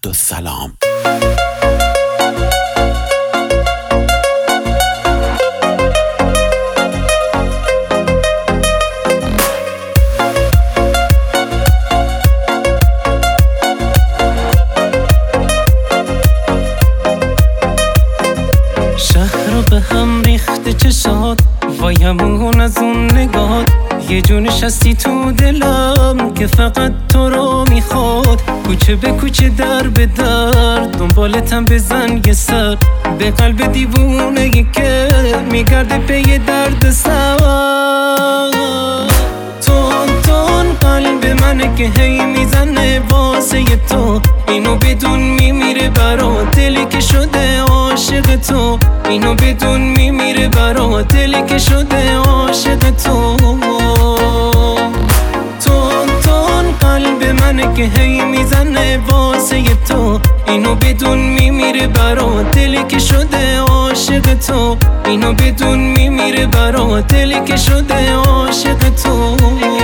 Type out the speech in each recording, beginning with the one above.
عبدالسلام. شهر رو به هم ریخته چشات، وایمون از اون نگات، یه جونش هستی تو دلم که فقط تو رو میخواد. کوچه به کوچه در به در دنبالتم بزن یه سر، به قلب دیوونه که میگرده پی درد سر. تون قلب منه که هی میزنه واسه تو، اینو بدون میمیره برا دلی که شده عاشق تو. اینو بدون میمیره برا دلی که شده عاشق تو. تون قلب منه که هی میزنه واسه تو، اینو بدون میمیره برا دلی که شده عاشق تو. اینو بدون میمیره برا دلی که شده عاشق تو.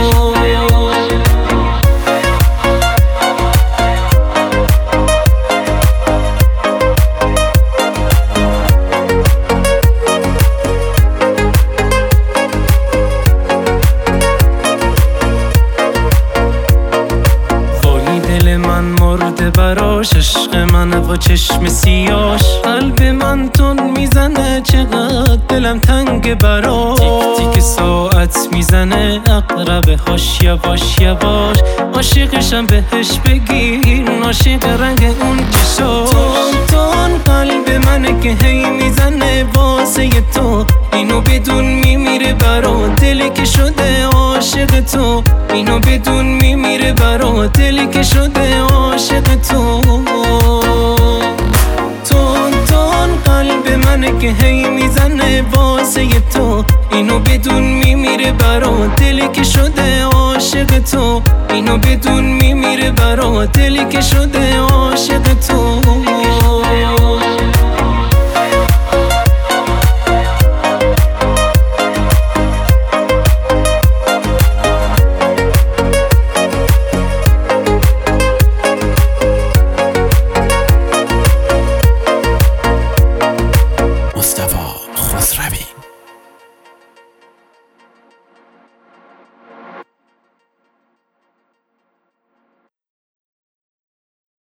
براش عشق من با چشم سیاش، قلب من تون میزنه چقدر دلم تنگ براش. تیک تیک ساعت میزنه اقربه هاش یواش یواش، عاشقشم بهش بگیر عاشق رنگ اون چشاش. تون قلب منه که هی میزنه واسه تو، اینو بدون میمیره برا دلی که شده عاشق تو. اینو بدون میمیره برا دلی که شده عاشق تو. تون قلب منه که هی میزنه واسه تو، اینو بدون میمیره برا دلی که شده عاشق تو. اینو بدون میمیره برا دلی که شده عاشق تو.